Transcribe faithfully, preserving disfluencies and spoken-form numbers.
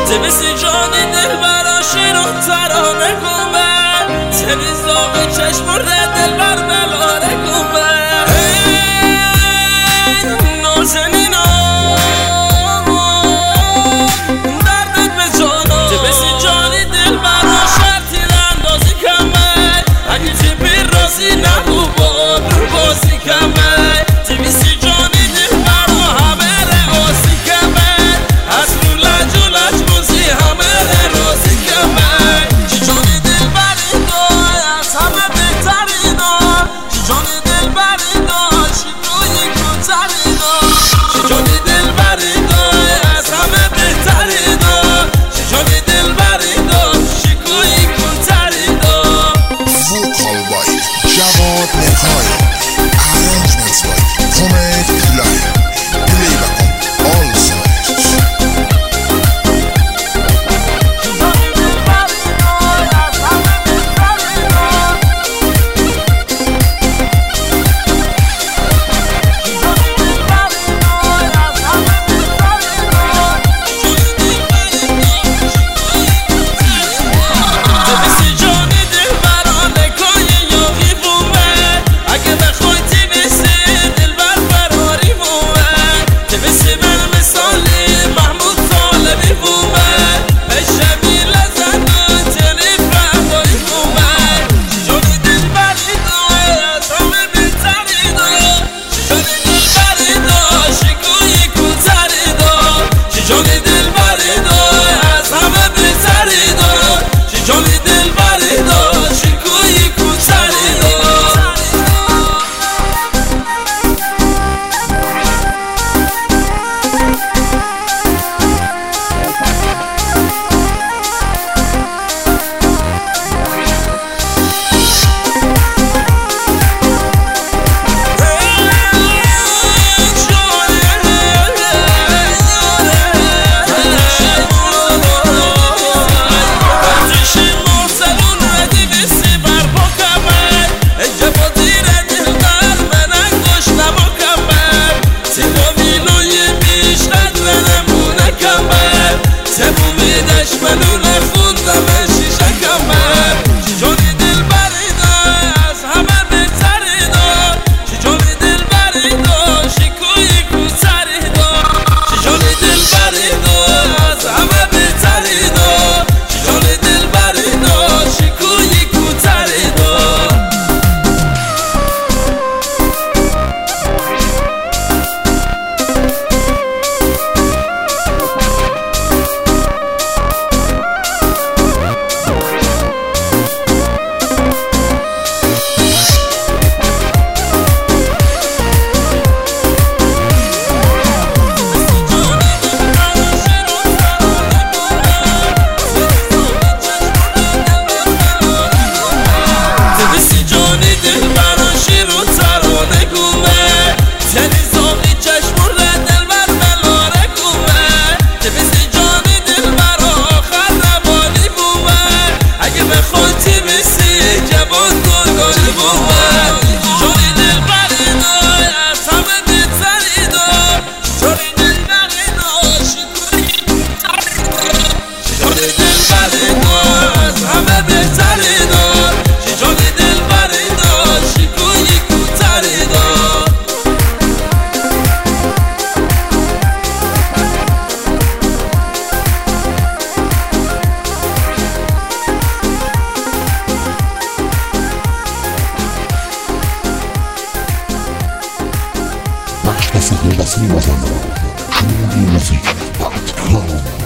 تبسی جانی دل برا شیر و ترانه گومه تبی زاغ چشم و دل بر بلاره گومه نازنینا دردت به جانا تبسی جانی دل برا شرطی اندازی کمه اگه تبی رازی نبو با بازی کمه تبسی جانی دل برا همه رازی کمه از رو لج و لج بازی همه رازی کمه چی جانی دل بری دای از همه بهتری دا چی جانی دل بری دا چی روی کتری دا چی جانی دل بری دای از همه بهتری دا چی جانی دل بری دا چی روی کتری دا Vocal by Javad Nekhai. Arrangements by Tomek Kulay. Playback on all sides. Masz na sobie własnej mazana. Czemu nie muzyki? Tak,